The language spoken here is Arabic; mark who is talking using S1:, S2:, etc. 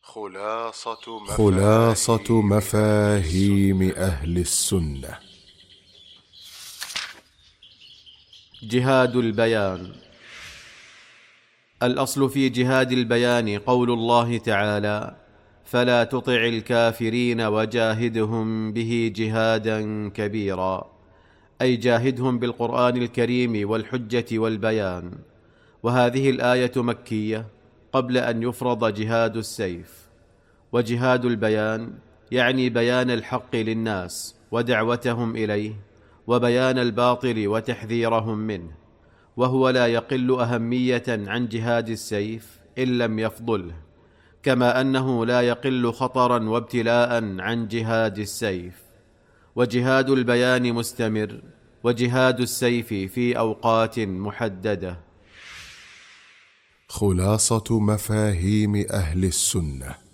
S1: خلاصة مفاهيم أهل السنة.
S2: جهاد البيان. الأصل في جهاد البيان قول الله تعالى: فلا تطع الكافرين وجاهدهم به جهادا كبيرا، أي جاهدهم بالقرآن الكريم والحجة والبيان. وهذه الآية مكية قبل أن يفرض جهاد السيف. وجهاد البيان يعني بيان الحق للناس ودعوتهم إليه، وبيان الباطل وتحذيرهم منه، وهو لا يقل أهمية عن جهاد السيف إن لم يفضله، كما أنه لا يقل خطرا وابتلاء عن جهاد السيف. وجهاد البيان مستمر، وجهاد السيف في أوقات محددة.
S1: خلاصة مفاهيم أهل السنة.